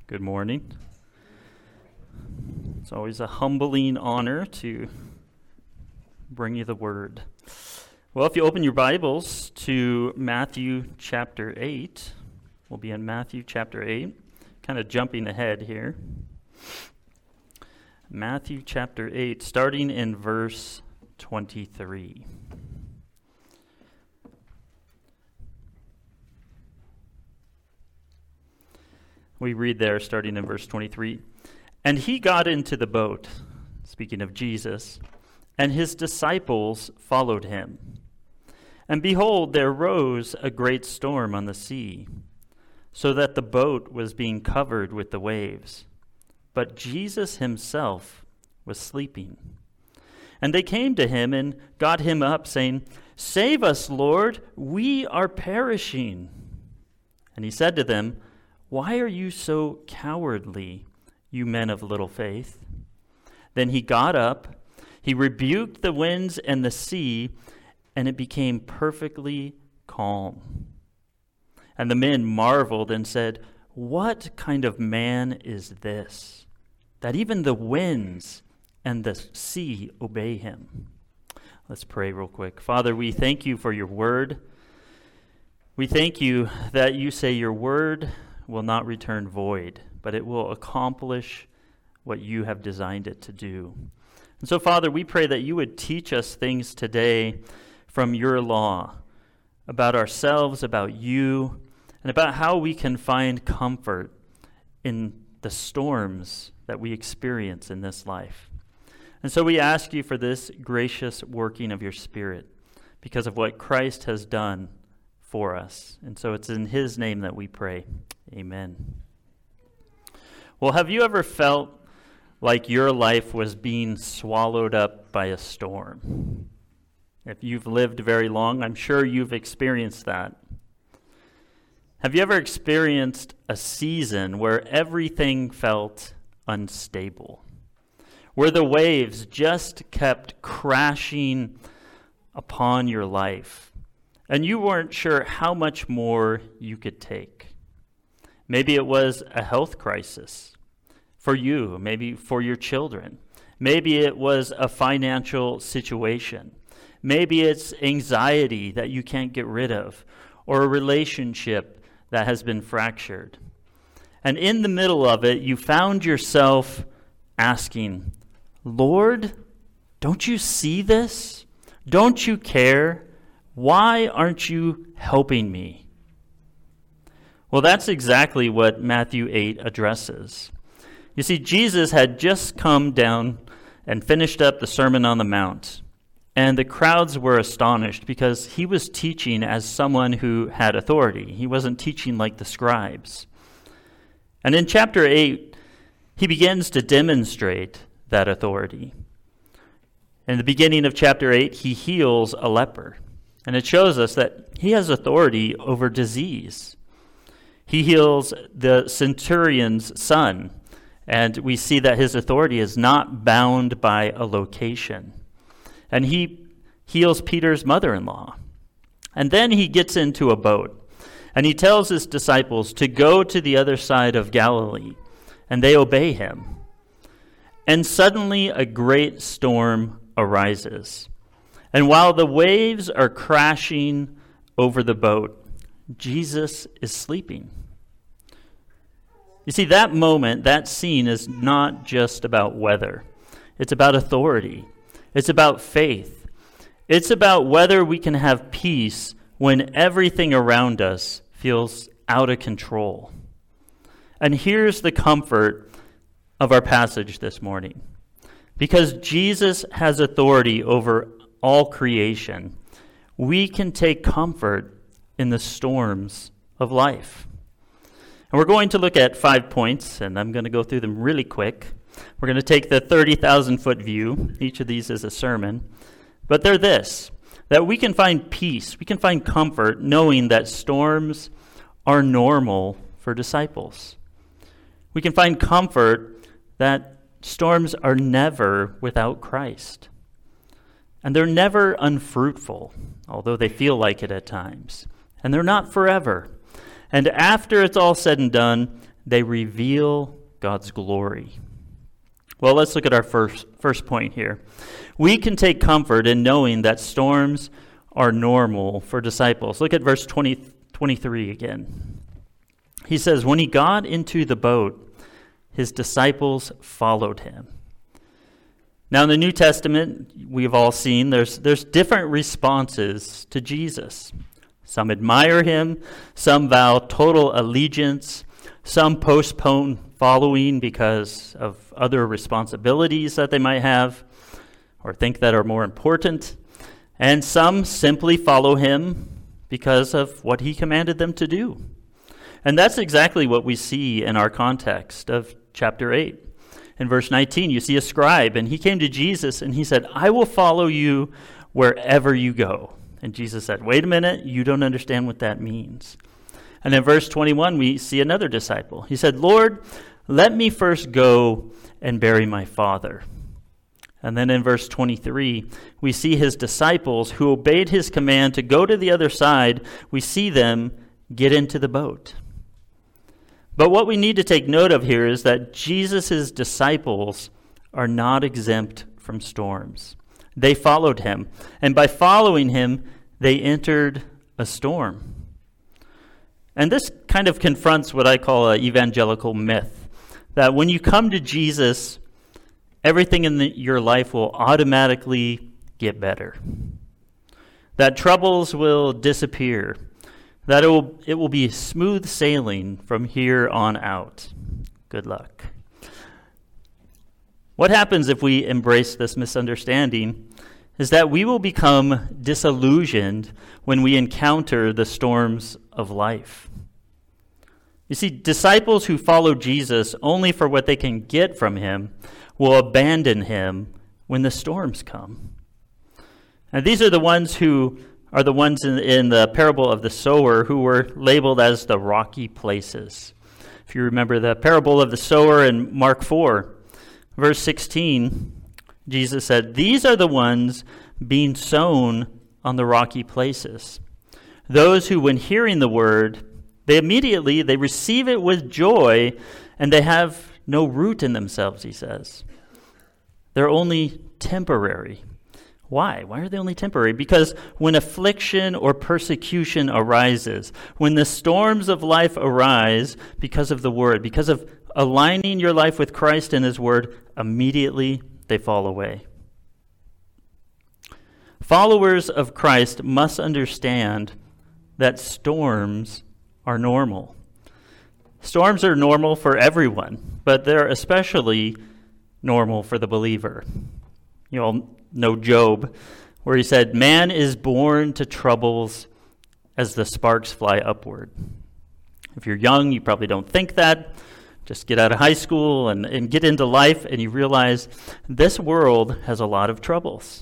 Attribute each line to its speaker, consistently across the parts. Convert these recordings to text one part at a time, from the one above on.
Speaker 1: Good morning. It's always a humbling honor to bring you the word. Well, if you open your Bibles to Matthew chapter 8, we'll be in Matthew chapter 8, kind of jumping ahead here. Matthew chapter 8, starting in verse 23. We read there, starting in verse 23. And he got into the boat, speaking of Jesus, and his disciples followed him. And behold, there rose a great storm on the sea, so that the boat was being covered with the waves. But Jesus himself was sleeping. And they came to him and got him up, saying, Save us, Lord, we are perishing. And he said to them, Why are you so cowardly, you men of little faith? Then he got up, he rebuked the winds and the sea, and it became perfectly calm. And the men marveled and said, What kind of man is this, that even the winds and the sea obey him? Let's pray real quick. Father, we thank you for your word. We thank you that you say your word will not return void, but it will accomplish what you have designed it to do. And so, Father, we pray that you would teach us things today from your law, about ourselves, about you, and about how we can find comfort in the storms that we experience in this life. And so we ask you for this gracious working of your Spirit because of what Christ has done for us. And so it's in his name that we pray. Amen. Well, have you ever felt like your life was being swallowed up by a storm? If you've lived very long, I'm sure you've experienced that. Have you ever experienced a season where everything felt unstable? Where the waves just kept crashing upon your life, and you weren't sure how much more you could take? Maybe it was a health crisis for you, maybe for your children. Maybe it was a financial situation. Maybe it's anxiety that you can't get rid of, or a relationship that has been fractured. And in the middle of it, you found yourself asking, Lord, don't you see this? Don't you care? Why aren't you helping me? Well, that's exactly what Matthew 8 addresses. You see, Jesus had just come down and finished up the Sermon on the Mount, and the crowds were astonished because he was teaching as someone who had authority. He wasn't teaching like the scribes. And in chapter 8, he begins to demonstrate that authority. In the beginning of chapter 8, he heals a leper, and it shows us that he has authority over disease. He heals the centurion's son, and we see that his authority is not bound by a location. And he heals Peter's mother-in-law. And then he gets into a boat, and he tells his disciples to go to the other side of Galilee, and they obey him. And suddenly a great storm arises. And while the waves are crashing over the boat, Jesus is sleeping. You see, that moment, that scene is not just about weather. It's about authority. It's about faith. It's about whether we can have peace when everything around us feels out of control. And here's the comfort of our passage this morning. Because Jesus has authority over all creation, we can take comfort in the storms of life. And we're going to look at 5 points, and I'm going to go through them really quick. We're going to take the 30,000-foot view. Each of these is a sermon. But they're this, that we can find peace, we can find comfort knowing that storms are normal for disciples. We can find comfort that storms are never without Christ. And they're never unfruitful, although they feel like it at times. And they're not forever. And after it's all said and done, They reveal God's glory. Well, let's look at our first point here. We can take comfort in knowing that storms are normal for disciples. Look at verse 23 again. He says, when he got into the boat, his disciples followed him. Now, in the New Testament, we've all seen there's different responses to Jesus. Some admire him, some vow total allegiance, some postpone following because of other responsibilities that they might have or think that are more important, and some simply follow him because of what he commanded them to do. And that's exactly what we see in our context of chapter 8. In verse 19, you see a scribe, and he came to Jesus, and he said, I will follow you wherever you go. And Jesus said, wait a minute, you don't understand what that means. And in verse 21, we see another disciple. He said, Lord, let me first go and bury my father. And then in verse 23, we see his disciples who obeyed his command to go to the other side. We see them get into the boat. But what we need to take note of here is that Jesus' disciples are not exempt from storms. They followed him, and by following him, they entered a storm. And this kind of confronts what I call an evangelical myth, that when you come to Jesus, everything in your life will automatically get better, that troubles will disappear, that it will be smooth sailing from here on out. Good luck. What happens if we embrace this misunderstanding is that we will become disillusioned when we encounter the storms of life. You see, disciples who follow Jesus only for what they can get from him will abandon him when the storms come. And these are the ones who are the ones in the parable of the sower who were labeled as the rocky places. If you remember the parable of the sower in Mark 4, verse 16, Jesus said, these are the ones being sown on the rocky places. Those who, when hearing the word, they receive it with joy, and they have no root in themselves, he says. They're only temporary. Why? Why are they only temporary? Because when affliction or persecution arises, when the storms of life arise because of the word, because of aligning your life with Christ and his word, immediately they fall away. Followers of Christ must understand that storms are normal. Storms are normal for everyone, but they're especially normal for the believer. You all know Job, where he said, man is born to troubles as the sparks fly upward. If you're young, you probably don't think that. Just get out of high school and get into life, and you realize this world has a lot of troubles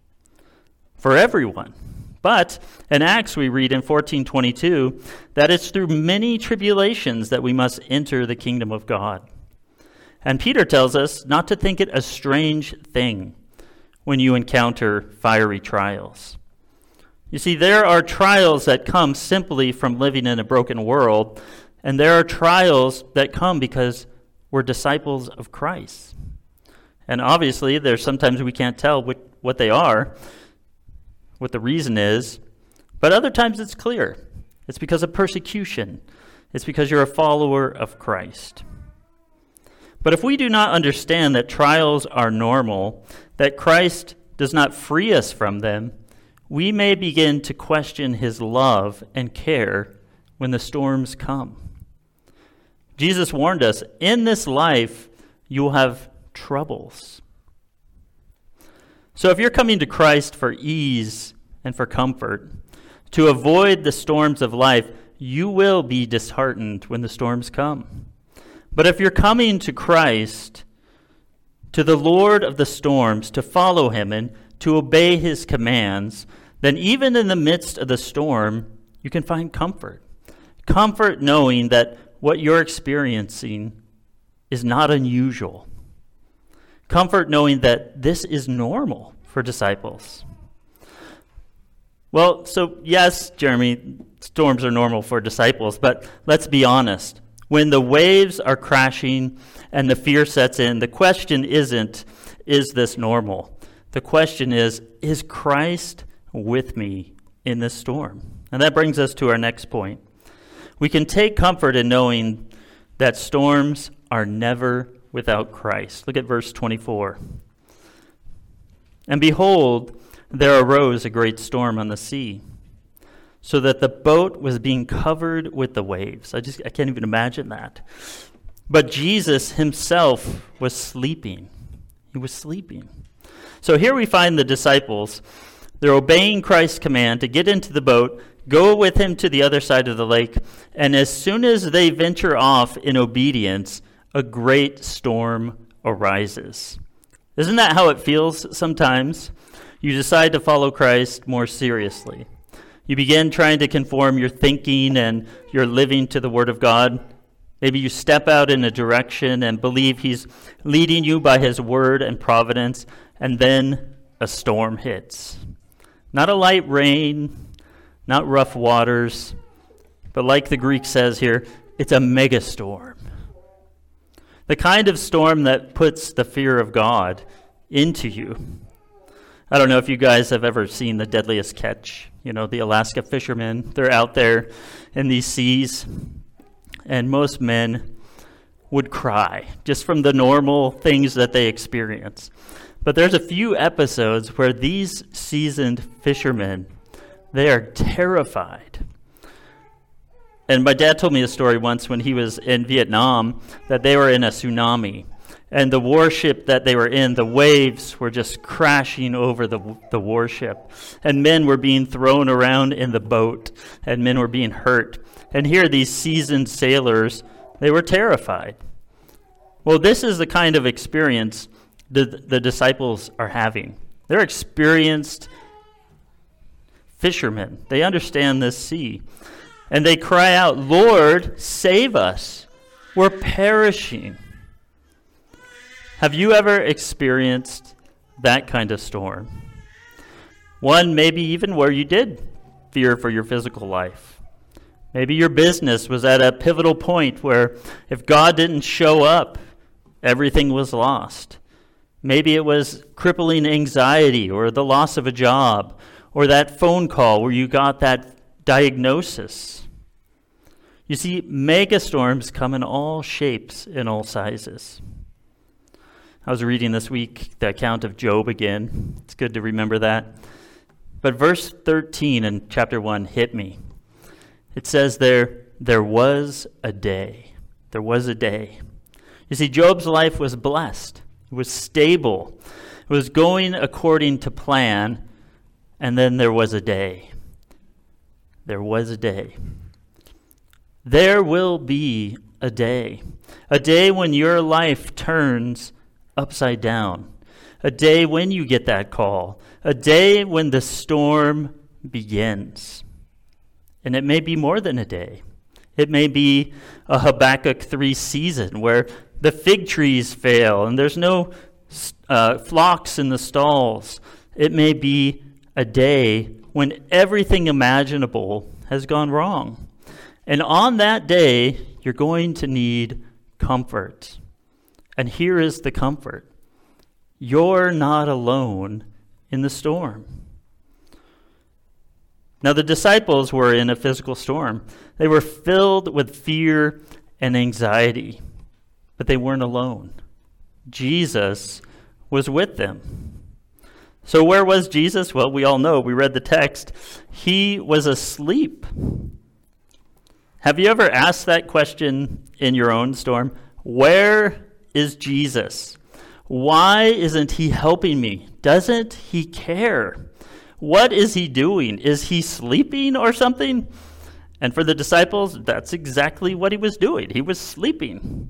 Speaker 1: for everyone. But in Acts, we read in 14:22 that it's through many tribulations that we must enter the kingdom of God. And Peter tells us not to think it a strange thing when you encounter fiery trials. You see, there are trials that come simply from living in a broken world, and there are trials that come because we're disciples of Christ. And obviously, there's sometimes we can't tell what they are, what the reason is, but other times it's clear. It's because of persecution. It's because you're a follower of Christ. But if we do not understand that trials are normal, that Christ does not free us from them, we may begin to question his love and care when the storms come. Jesus warned us, in this life, you will have troubles. So if you're coming to Christ for ease and for comfort, to avoid the storms of life, you will be disheartened when the storms come. But if you're coming to Christ, to the Lord of the storms, to follow him and to obey his commands, then even in the midst of the storm, you can find comfort. Comfort knowing that what you're experiencing is not unusual. Comfort knowing that this is normal for disciples. Well, so yes, Jeremy, storms are normal for disciples, but let's be honest. When the waves are crashing and the fear sets in, the question isn't, is this normal? The question is Christ with me in this storm? And that brings us to our next point. We can take comfort in knowing that storms are never without Christ. Look at verse 24. And behold, there arose a great storm on the sea, so that the boat was being covered with the waves. I can't even imagine that. But Jesus himself was sleeping. He was sleeping. So here we find the disciples. They're obeying Christ's command to get into the boat, go with him to the other side of the lake, and as soon as they venture off in obedience, a great storm arises. Isn't that how it feels sometimes? You decide to follow Christ more seriously. You begin trying to conform your thinking and your living to the Word of God. Maybe you step out in a direction and believe he's leading you by his word and providence, and then a storm hits. Not a light rain, not rough waters, but like the Greek says here, it's a megastorm. The kind of storm that puts the fear of God into you. I don't know if you guys have ever seen The Deadliest Catch. You know, the Alaska fishermen, they're out there in these seas, and most men would cry just from the normal things that they experience. But there's a few episodes where these seasoned fishermen, they are terrified. And my dad told me a story once when he was in Vietnam that they were in a tsunami. And the warship that they were in, the waves were just crashing over the warship. And men were being thrown around in the boat, and men were being hurt. And here these seasoned sailors, they were terrified. Well, this is the kind of experience the disciples are having. They're experienced fishermen. They understand this sea. And they cry out, "Lord, save us. We're perishing." Have you ever experienced that kind of storm? One maybe even where you did fear for your physical life. Maybe your business was at a pivotal point where if God didn't show up, everything was lost. Maybe it was crippling anxiety or the loss of a job or that phone call where you got that diagnosis. You see, megastorms come in all shapes and all sizes. I was reading this week the account of Job again. It's good to remember that. But verse 13 in chapter 1 hit me. It says there was a day. There was a day. You see, Job's life was blessed. It was stable. It was going according to plan. And then there was a day. There was a day. There will be a day. A day when your life turns upside down. A day when you get that call. A day when the storm begins. And it may be more than a day. It may be a Habakkuk 3 season where the fig trees fail and there's no flocks in the stalls. It may be a day when everything imaginable has gone wrong. And on that day, you're going to need comfort. And here is the comfort. You're not alone in the storm. Now, the disciples were in a physical storm. They were filled with fear and anxiety, but they weren't alone. Jesus was with them. So where was Jesus? Well, we all know. We read the text. He was asleep. Have you ever asked that question in your own storm? Where is Jesus? Why isn't he helping me? Doesn't he care? What is he doing? Is he sleeping or something? And for the disciples, that's exactly what he was doing. He was sleeping.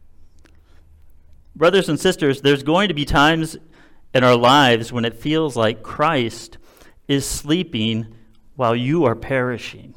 Speaker 1: Brothers and sisters, there's going to be times in our lives when it feels like Christ is sleeping while you are perishing.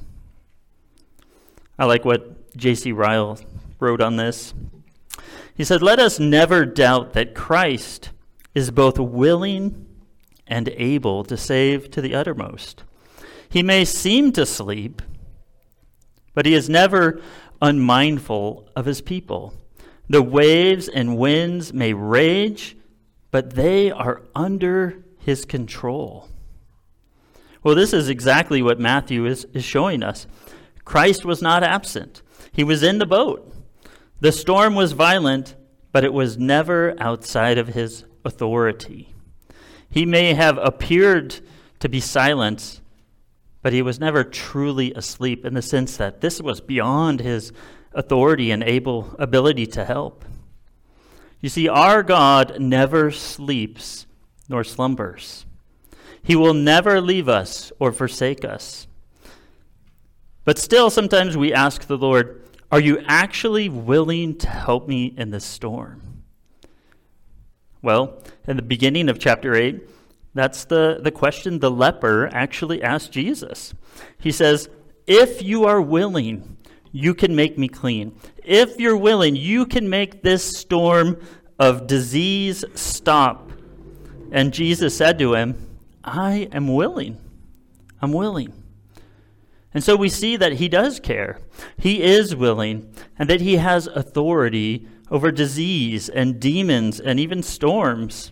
Speaker 1: I like what J.C. Ryle wrote on this. He said, "Let us never doubt that Christ is both willing and able to save to the uttermost. He may seem to sleep, but he is never unmindful of his people. The waves and winds may rage, but they are under his control. Well, this is exactly what Matthew is showing us. Christ was not absent. He was in the boat. The storm was violent, but it was never outside of his authority. He may have appeared to be silent, but he was never truly asleep in the sense that this was beyond his authority and ability to help. You see, our God never sleeps nor slumbers. He will never leave us or forsake us. But still, sometimes we ask the Lord, are you actually willing to help me in this storm? Well, in the beginning of chapter 8, that's the question the leper actually asked Jesus. He says, if you are willing, you can make me clean. If you're willing, you can make this storm of disease stop. And Jesus said to him, I am willing. I'm willing. And so we see that he does care. He is willing, and that he has authority over disease and demons and even storms.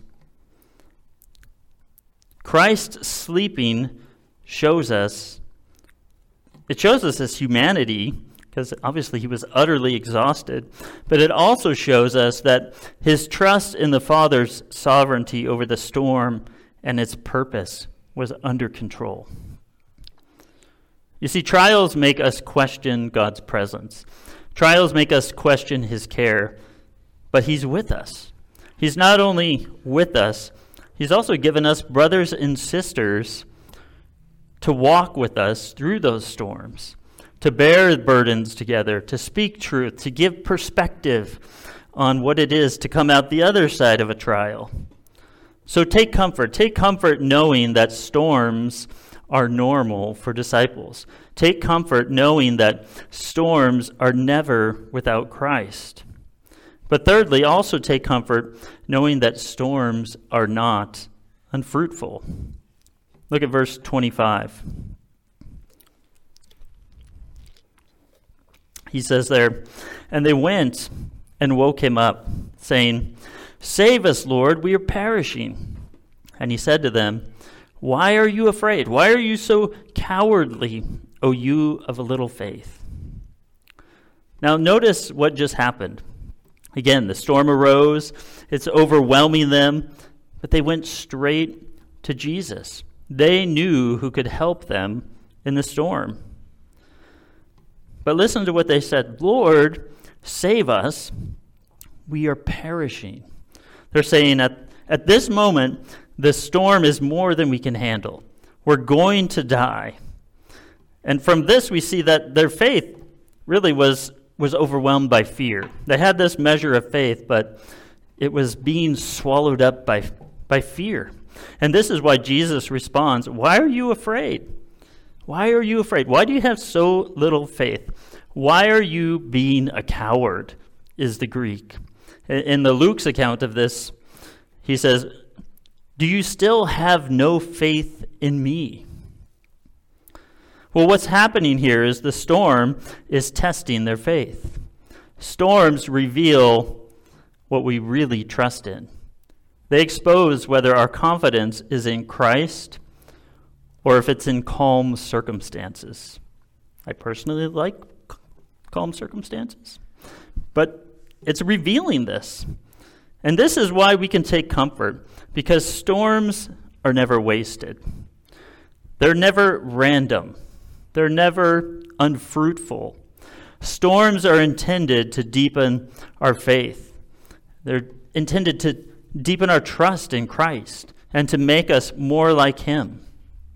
Speaker 1: Christ sleeping shows us his humanity, because obviously he was utterly exhausted, but it also shows us that his trust in the Father's sovereignty over the storm and its purpose was under control. You see, trials make us question God's presence. Trials make us question his care, but he's with us. He's not only with us, he's also given us brothers and sisters to walk with us through those storms, to bear burdens together, to speak truth, to give perspective on what it is to come out the other side of a trial. So take comfort knowing that storms are normal for disciples. Take comfort knowing that storms are never without Christ. But thirdly, also take comfort knowing that storms are not unfruitful. Look at verse 25. He says there, and they went and woke him up, saying, Save us, Lord, we are perishing. And he said to them, Why are you afraid? Why are you so cowardly, O you of a little faith? Now notice what just happened. Again, the storm arose. It's overwhelming them, but they went straight to Jesus. They knew who could help them in the storm. But listen to what they said. Lord, save us. We are perishing. They're saying at this moment, the storm is more than we can handle. We're going to die. And from this, we see that their faith really was overwhelmed by fear. They had this measure of faith, but it was being swallowed up by fear. And this is why Jesus responds, Why are you afraid? Why are you afraid? Why do you have so little faith? Why are you being a coward, is the Greek. In the Luke's account of this, he says, Do you still have no faith in me? Well, what's happening here is the storm is testing their faith. Storms reveal what we really trust in. They expose whether our confidence is in Christ or if it's in calm circumstances. I personally like calm circumstances, but it's revealing this. And this is why we can take comfort, because storms are never wasted. They're never random. They're never unfruitful. Storms are intended to deepen our faith. They're intended to deepen our trust in Christ and to make us more like him.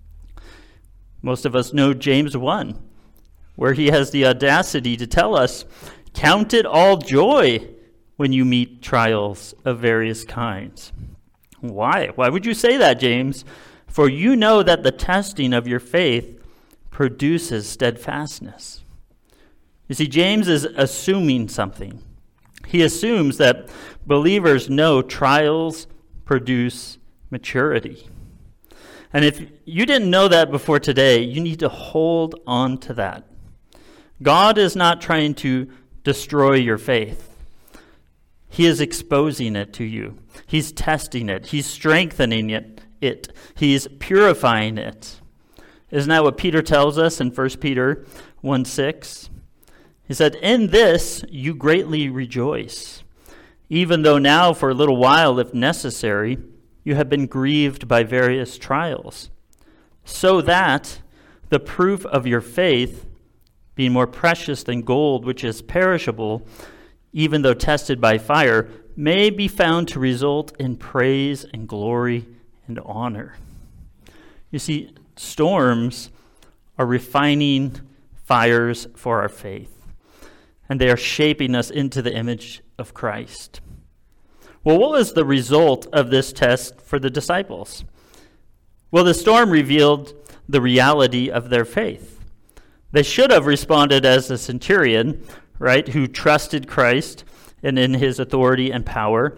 Speaker 1: Most of us know James 1, where he has the audacity to tell us, Count it all joy when you meet trials of various kinds. Why? Why would you say that, James? For you know that the testing of your faith produces steadfastness. You see, James is assuming something. He assumes that believers know trials produce maturity. And if you didn't know that before today, you need to hold on to that. God is not trying to destroy your faith. He is exposing it to you. He's testing it. He's strengthening it. He's purifying it. Isn't that what Peter tells us in 1 Peter 1:6? He said, "In this you greatly rejoice, even though now for a little while, if necessary, you have been grieved by various trials, so that the proof of your faith, being more precious than gold, which is perishable, even though tested by fire, may be found to result in praise and glory and honor." You see, storms are refining fires for our faith, and they are shaping us into the image of Christ. Well, what was the result of this test for the disciples? Well, the storm revealed the reality of their faith. They should have responded as the centurion, right, who trusted Christ and in his authority and power.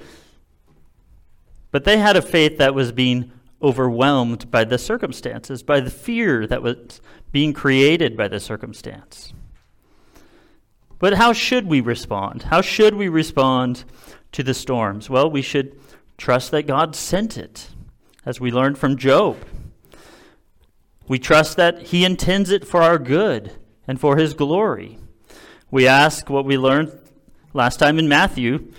Speaker 1: But they had a faith that was being overwhelmed by the circumstances, by the fear that was being created by the circumstance. But how should we respond? How should we respond to the storms? Well, we should trust that God sent it, as we learned from Job. We trust that he intends it for our good and for his glory. We ask what we learned last time in Matthew.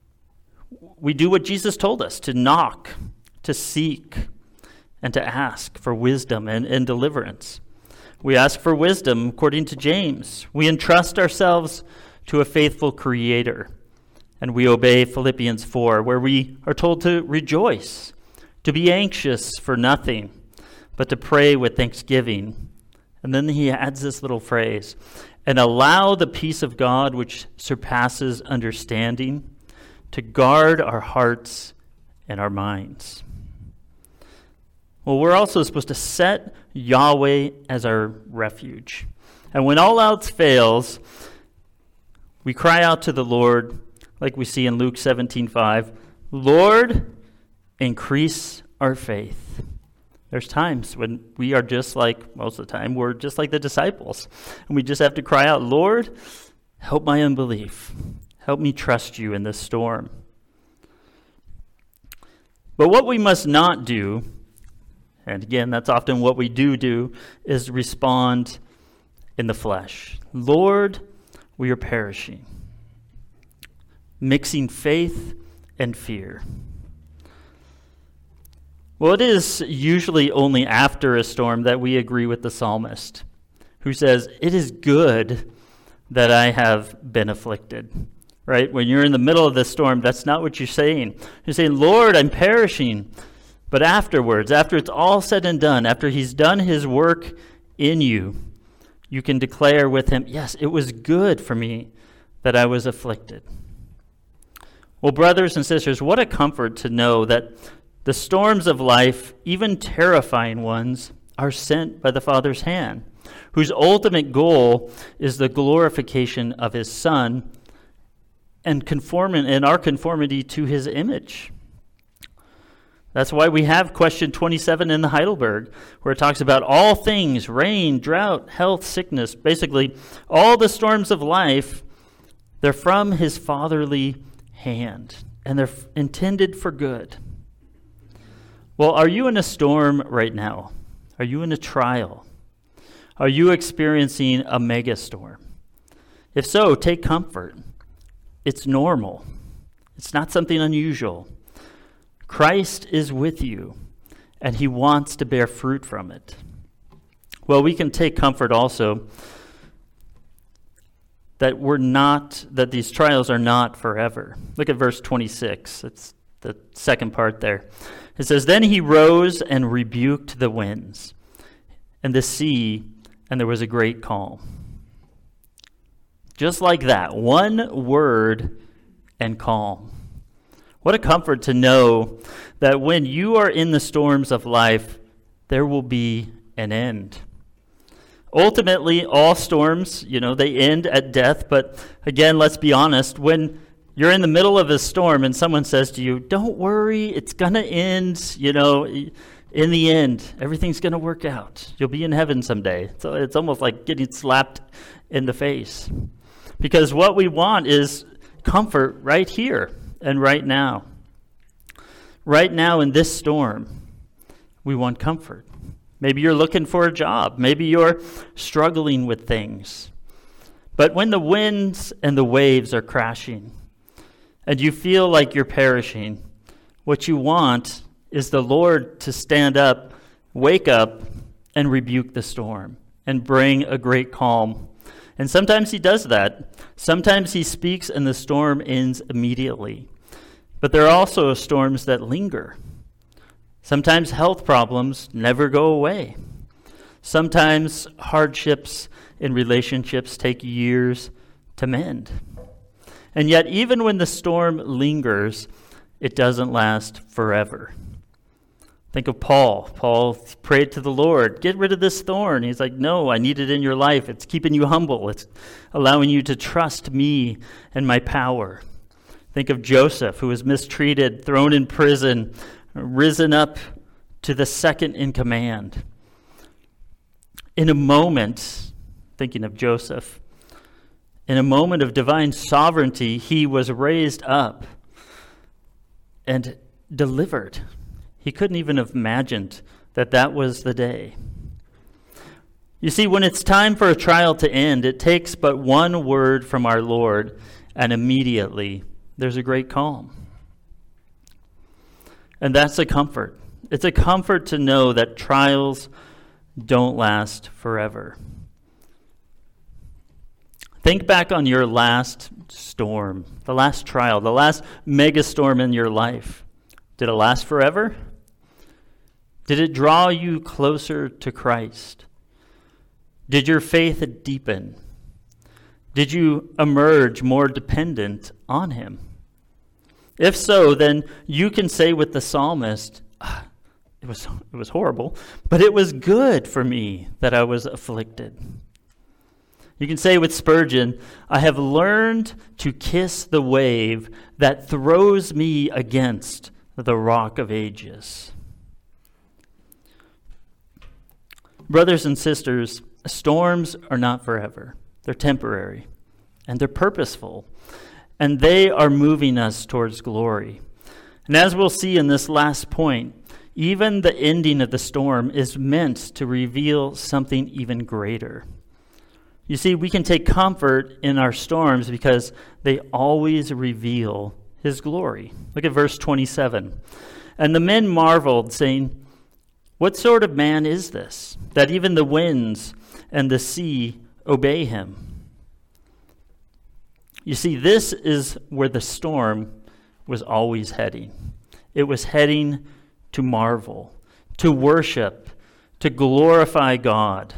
Speaker 1: We do what Jesus told us, to knock, to seek, and to ask for wisdom and deliverance. We ask for wisdom according to James. We entrust ourselves to a faithful Creator. And we obey Philippians 4, where we are told to rejoice, to be anxious for nothing, but to pray with thanksgiving. And then he adds this little phrase, "And allow the peace of God, which surpasses understanding, to guard our hearts and our minds." Well, we're also supposed to set Yahweh as our refuge. And when all else fails, we cry out to the Lord, like we see in Luke 17:5, "Lord, increase our faith." There's times when we are just like, most of the time, we're just like the disciples. And we just have to cry out, "Lord, help my unbelief. Help me trust you in this storm." But what we must not do, and again, that's often what we do, is respond in the flesh. "Lord, we are perishing." Mixing faith and fear. Well, it is usually only after a storm that we agree with the psalmist, who says, "It is good that I have been afflicted." Right? When you're in the middle of the storm, that's not what you're saying. You're saying, "Lord, I'm perishing." But afterwards, after it's all said and done, after he's done his work in you, you can declare with him, "Yes, it was good for me that I was afflicted." Well, brothers and sisters, what a comfort to know that the storms of life, even terrifying ones, are sent by the Father's hand, whose ultimate goal is the glorification of his Son and our conformity to his image. That's why we have question 27 in the Heidelberg, where it talks about all things, rain, drought, health, sickness, basically all the storms of life, they're from his fatherly hand, and they're intended for good. Well, are you in a storm right now? Are you in a trial? Are you experiencing a mega storm? If so, take comfort. It's normal. It's not something unusual. Christ is with you, and he wants to bear fruit from it. Well, we can take comfort also that these trials are not forever. Look at verse 26. It's the second part there. It says, "Then he rose and rebuked the winds and the sea, and there was a great calm." Just like that, one word and calm. What a comfort to know that when you are in the storms of life, there will be an end. Ultimately, all storms, they end at death. But again, let's be honest, when you're in the middle of a storm and someone says to you, "Don't worry, it's going to end, in the end, everything's going to work out. You'll be in heaven someday. So it's almost like getting slapped in the face. Because what we want is comfort right here and right now. Right now in this storm, we want comfort. Maybe you're looking for a job. Maybe you're struggling with things. But when the winds and the waves are crashing and you feel like you're perishing, what you want is the Lord to stand up, wake up, and rebuke the storm and bring a great calm. And sometimes he does that. Sometimes he speaks and the storm ends immediately. But there are also storms that linger. Sometimes health problems never go away. Sometimes hardships in relationships take years to mend. And yet, even when the storm lingers, it doesn't last forever. Think of Paul. Paul prayed to the Lord, get rid of this thorn. He's like, no, I need it in your life. It's keeping you humble. It's allowing you to trust me and my power. Think of Joseph, who was mistreated, thrown in prison, risen up to the second in command. In a moment, thinking of Joseph, in a moment of divine sovereignty, he was raised up and delivered. He couldn't even have imagined that that was the day. You see, when it's time for a trial to end, it takes but one word from our Lord, and immediately there's a great calm. And that's a comfort. It's a comfort to know that trials don't last forever. Think back on your last storm, the last trial, the last mega storm in your life. Did it last forever? Did it draw you closer to Christ? Did your faith deepen? Did you emerge more dependent on him? If so, then you can say with the psalmist, it was horrible, but it was good for me that I was afflicted. You can say with Spurgeon, I have learned to kiss the wave that throws me against the rock of ages. Brothers and sisters, storms are not forever. They're temporary, and they're purposeful, and they are moving us towards glory. And as we'll see in this last point, even the ending of the storm is meant to reveal something even greater. You see, we can take comfort in our storms because they always reveal his glory. Look at verse 27. And the men marveled, saying, what sort of man is this, that even the winds and the sea obey him? You see, this is where the storm was always heading. It was heading to marvel, to worship, to glorify God.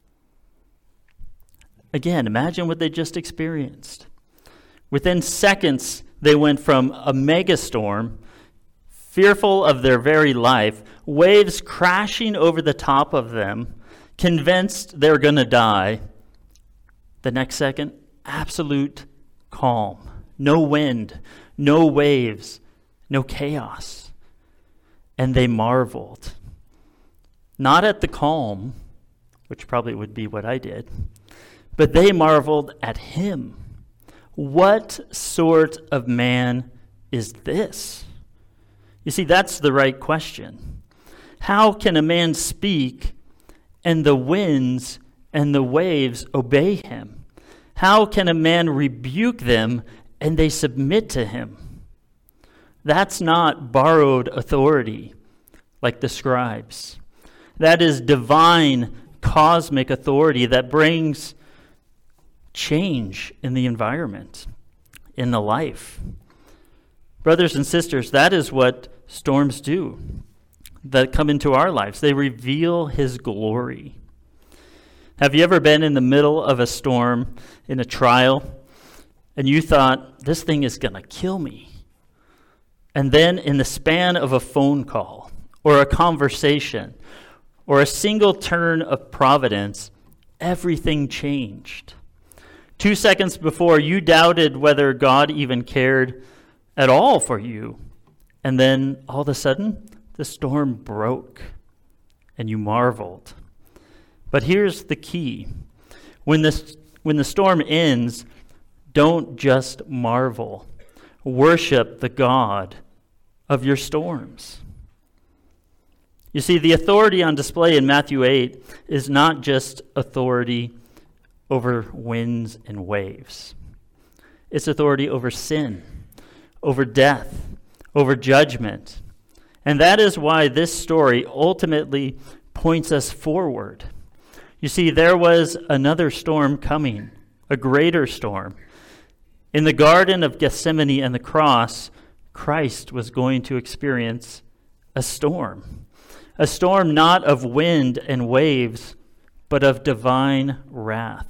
Speaker 1: Again, imagine what they just experienced. Within seconds, they went from a megastorm, fearful of their very life, waves crashing over the top of them, convinced they're going to die. The next second, absolute calm. No wind, no waves, no chaos. And they marveled. Not at the calm, which probably would be what I did, but they marveled at him. What sort of man is this? You see, that's the right question. How can a man speak and the winds and the waves obey him? How can a man rebuke them and they submit to him? That's not borrowed authority like the scribes. That is divine, cosmic authority that brings change in the environment, in the life. Brothers and sisters, that is what storms do that come into our lives. They reveal his glory. Have you ever been in the middle of a storm, in a trial, and you thought, this thing is going to kill me? And then in the span of a phone call, or a conversation, or a single turn of providence, everything changed. 2 seconds before, you doubted whether God even cared at all for you. And then all of a sudden, the storm broke. and you marveled. But here's the key. When the storm ends, don't just marvel. Worship the God of your storms. You see, the authority on display in Matthew 8 is not just authority over winds and waves. It's authority over sin, over death, over judgment. And that is why this story ultimately points us forward. You see, there was another storm coming, a greater storm. In the Garden of Gethsemane and the cross, Christ was going to experience a storm not of wind and waves, but of divine wrath.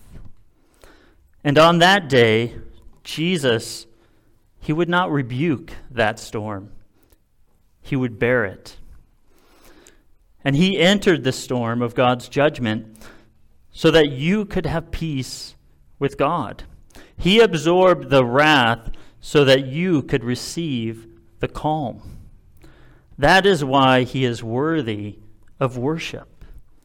Speaker 1: And on that day, Jesus, he would not rebuke that storm. He would bear it. And he entered the storm of God's judgment so that you could have peace with God. He absorbed the wrath so that you could receive the calm. That is why he is worthy of worship.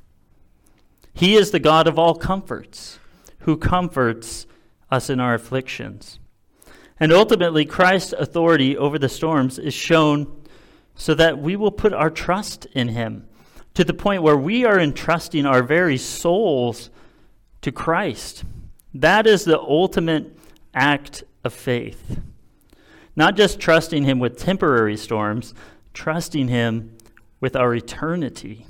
Speaker 1: He is the God of all comforts, who comforts us in our afflictions. And ultimately, Christ's authority over the storms is shown so that we will put our trust in him, to the point where we are entrusting our very souls to Christ. That is the ultimate act of faith. Not just trusting him with temporary storms, trusting him with our eternity.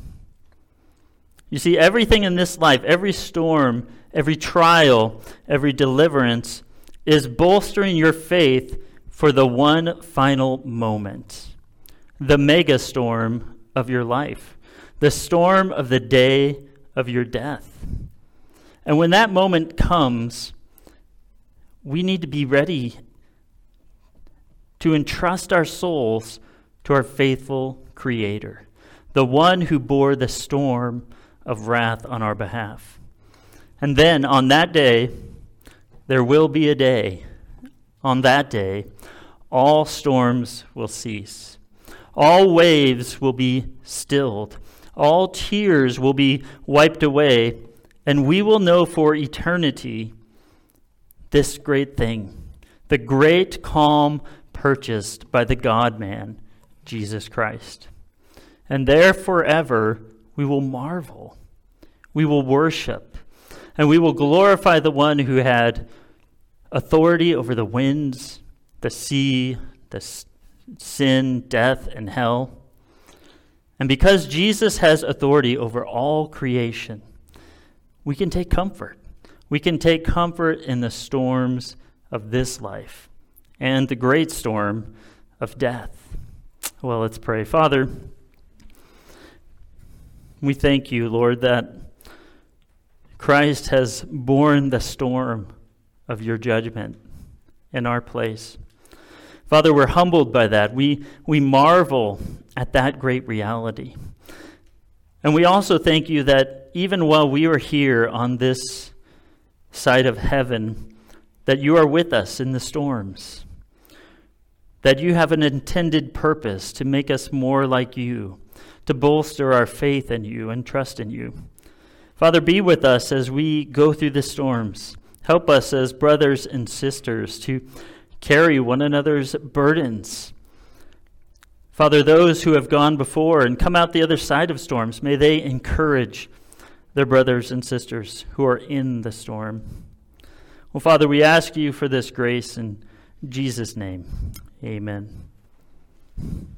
Speaker 1: You see, everything in this life, every storm, every trial, every deliverance is bolstering your faith for the one final moment, the mega storm of your life, the storm of the day of your death. And when that moment comes, we need to be ready to entrust our souls to our faithful Creator, the one who bore the storm of wrath on our behalf. And then on that day, there will be a day. On that day, all storms will cease. All waves will be stilled. All tears will be wiped away. And we will know for eternity this great thing, the great calm purchased by the God-man, Jesus Christ. And there forever we will marvel, we will worship, and we will glorify the one who had authority over the winds, the sea, the sin, death, and hell. And because Jesus has authority over all creation, we can take comfort. We can take comfort in the storms of this life and the great storm of death. Well, let's pray. Father, we thank you, Lord, that Christ has borne the storm of your judgment in our place. Father, we're humbled by that. We marvel at that great reality. And we also thank you that even while we are here on this side of heaven, that you are with us in the storms, that you have an intended purpose to make us more like you, to bolster our faith in you and trust in you. Father, be with us as we go through the storms. Help us as brothers and sisters to carry one another's burdens. Father, those who have gone before and come out the other side of storms, may they encourage their brothers and sisters who are in the storm. Well, Father, we ask you for this grace in Jesus' name. Amen.